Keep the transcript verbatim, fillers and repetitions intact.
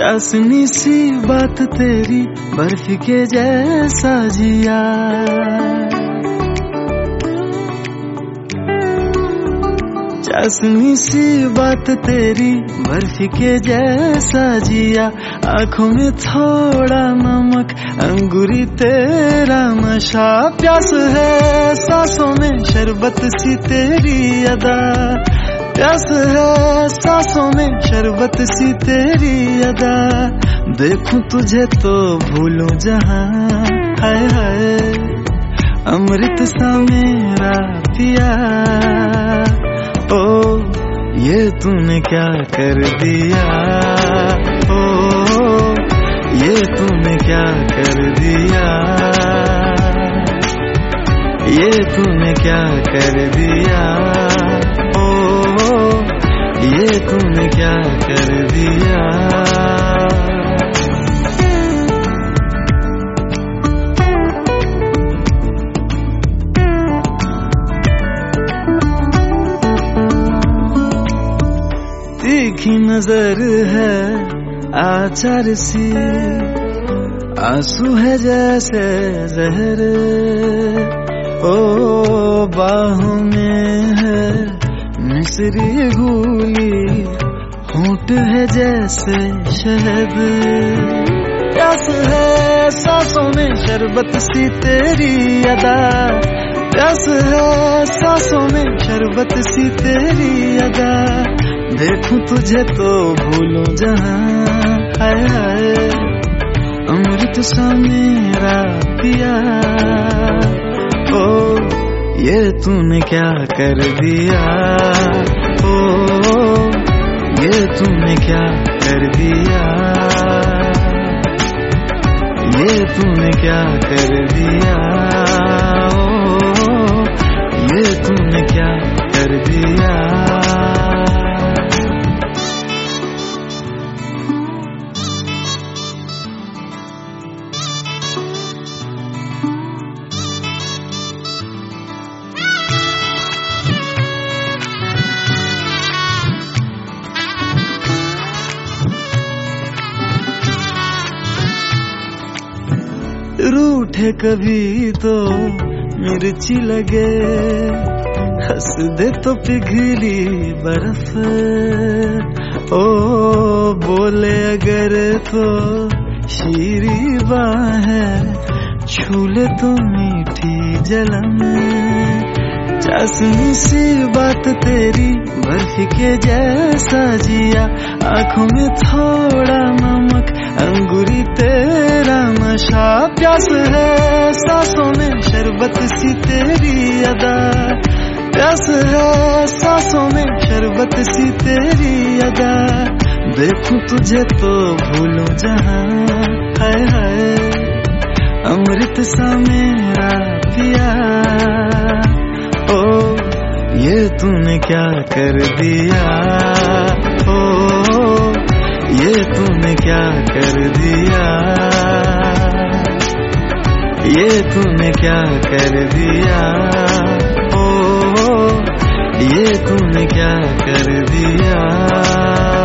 चाशनी सी बात तेरी, बर्फी के जैसा जिया। चाशनी सी बात तेरी, बर्फी के जैसा जिया। आंखों में थोड़ा नमक, अंगूरी तेरा नशा। प्यास है सांसों में, शरबत सी तेरी अदा। प्यास है सांसों में, शरबत सी तेरी अदा। देखूं तुझे तो भूलूं जहां, हाय हाय अमृत सा मेरा पिया। ओ ये तूने क्या कर दिया, ओ ये तूने क्या कर दिया, ये तूने क्या कर दिया, ओ ये तूने क्या कर दिया। तीखी नजर है आचार सी, आंसू है जैसे जहर। ओ बाहों में है मिस्री घूली, होंठ है जैसे शहद। प्यास है सांसों में, शरबत सी तेरी अदा। प्यास है सांसों में, शरबत सी तेरी अदा। देखूं तुझे तो भूलूं जहां, हाय हाय अमृत सा मेरा पिया। ओ ये तूने क्या कर दिया, ओ ये तूने क्या कर दिया, ये तूने क्या कर दिया, ओ ये तूने क्या कर दिया। रूठे कभी तो मिर्ची लगे, हंस दे तो पिघली बर्फ। ओ बोले अगर तो शीरी बाहें, छूले तो मीठी जलन। चाशनी सी बात तेरी, बर्फी के जैसा जिया। आंखों में थोड़ा नमक, अंगूरी तेरा नशा। प्यास है सांसों में, शरबत सी तेरी अदा। प्यास है सांसों में, शरबत सी तेरी अदा। देखूं तुझे तो भूलूं जहां, हाय हाय अमृत सा मेरा पिया। ओ ये तूने क्या कर दिया, ओ ये तूने क्या कर दिया, ये तूने क्या कर दिया, ओ ये तूने क्या कर दिया।